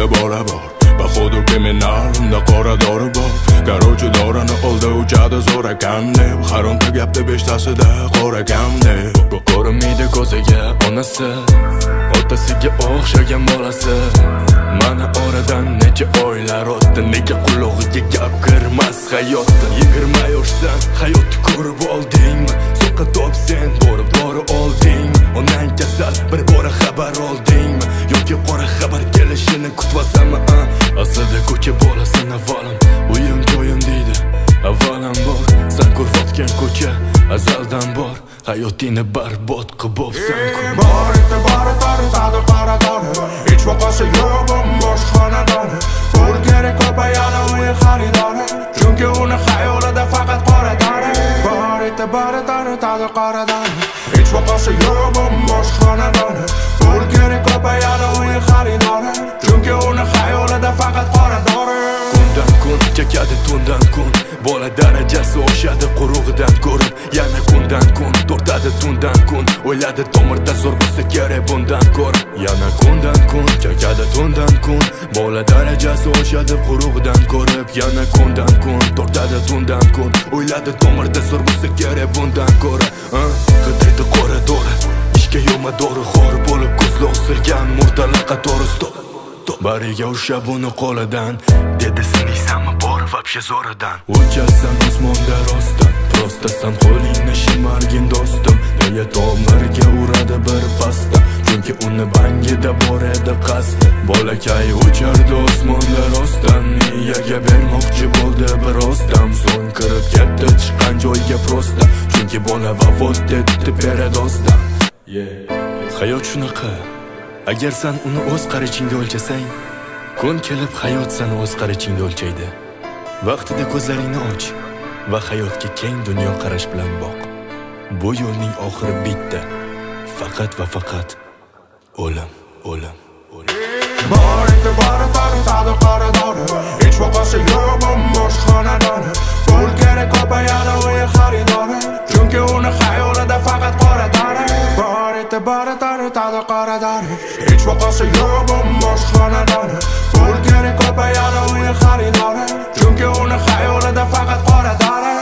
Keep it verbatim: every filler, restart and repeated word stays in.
bitta bola bor Bahodu kriminal, unda qora dori bor Qarovchi dorini oldi uchadi zo'r ekan deb Haronta gapda beshtasida qora ekan deb Ko'rinmaydi ko'ziga onasi Otasiga o'xshagan bolasi Mana oradan necha oylar o'tdi Nega qulog'iga gap kirmas hayotda Yigirma yoshsan hayotni ko'rib oldingmi So'qqa top sen borib dori oldingmi Onang kasal bir bora xabar oldingmi Yoki qora xabar kelishini kutvasanmi Aslida ko'cha bolasan avvalam Uyim joyim deydi avvalam bor San ko'rsatgan ko'cha azaldan bor Hayotingni barbod qilib bo'psan Bor eti bori toritadi qora dori Hech vaqosi yo'q bombosh xonadoni Pul kerak ko'payadi uyi xaridori Chunki uni xayolida faqat qora dori Bor eti bori toritadi qora dori Hech vaqosi yo'q bombosh xonadoni Pul kerak ko'payadi uyi xaridori Chunki uni xayolida faqat qora dori Kundan kun chekadi tundan kun Bola darajasi oshadi qurug'idan ko'rib Yana kundan kun tortadi tundan kun O'yladi tomirda zo'r bo'lsa kerak bundan ko'rib Yana kundan kun chekadi tundan kun Bola darajasi oshadi qurug'idan ko'rib Yana kundan kun tortadi tundan kun O'yladi tomirda zo'r bo'lsa kerak bundan ko'rib Qidaydi qora dori ishga yo'ma dori xor bo'lib ko'zli o'sirgan murdalar qatori stop Bariga ushlab uni qo'lidan Dedi siniysanmi bor vobshe zo'ridan O'chasan osmonda rostdan Prostasan qo'lingni shimargin do'stim Nega tomirga uradi bir pasta Chunki uni bangida bor edi qasdi Bolakay uchardi osmonda rostdan Miyaga bermoqchi bo'ldi birozdan So'ng kirib ketdi chiqqan joyga prosta Chunki bola vafot etdi peredosdan Hayot shunaqa Agar sen uni o'z qarichingda o'lchasang Kun kelib hayot seni o'z qarichingda o'lchaydi Vaqtida ko'zlaringni och Va hayotga keng dunyo qarash bilan boq Bu yo'lning oxiri bitta Faqat va faqat O'lim, o'lim, o'lim Bor eti bori toritadi qora dori Hech vaqosi yo'q bombosh xonadoni Pul kerak ko'payadi uyi xaridori Chunki uni xayolida faqat qora dori Bor eti bori toritadi qora dori Hech vaqosi yo'q bombosh xonadoni Pul kerak ko'payadi uyi xaridori Chunki uni xayolida faqat qora dori